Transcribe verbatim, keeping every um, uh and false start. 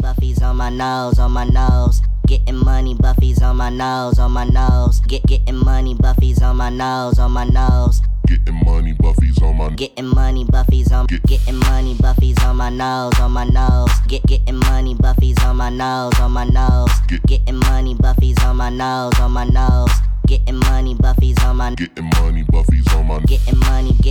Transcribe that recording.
Buffy's on my nose, on my nose. Getting money, Buffy's on my nose, on my nose. Get getting money, Buffy's on my nose, on my nose. Getting money, Buffy's on my Getting money, Buffy's on Get- Getting money, Buffy's on my nose, on my nose. Get getting money, Buffy's on my nose, on my nose. Get- Getting money, Buffy's on my nose, on my nose. Getting money, Buffy's on my Getting money, Buffy's on my Getting money,